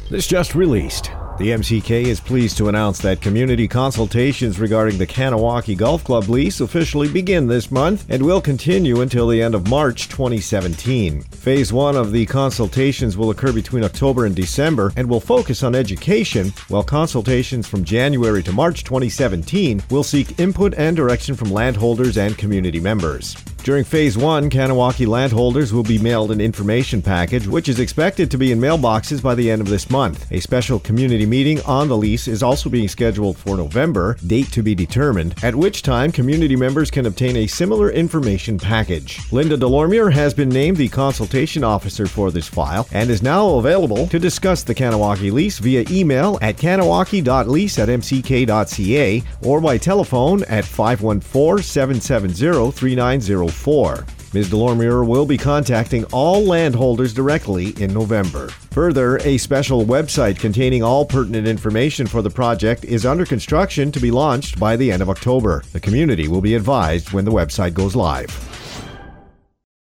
This just released. The MCK is pleased to announce that community consultations regarding the Kahnawake Golf Club lease officially begin this month and will continue until the end of March 2017. Phase 1 of the consultations will occur between October and December and will focus on education, while consultations from January to March 2017 will seek input and direction from landholders and community members. During Phase 1, Kahnawake landholders will be mailed an information package, which is expected to be in mailboxes by the end of this month. A special community meeting on the lease is also being scheduled for November, date to be determined, at which time community members can obtain a similar information package. Linda Delormier has been named the consultation officer for this file and is now available to discuss the Kahnawake lease via email at kahnawake.lease@mck.ca or by telephone at 514-770-3904. Ms. Delormier will be contacting all landholders directly in November. Further, a special website containing all pertinent information for the project is under construction to be launched by the end of October. The community will be advised when the website goes live.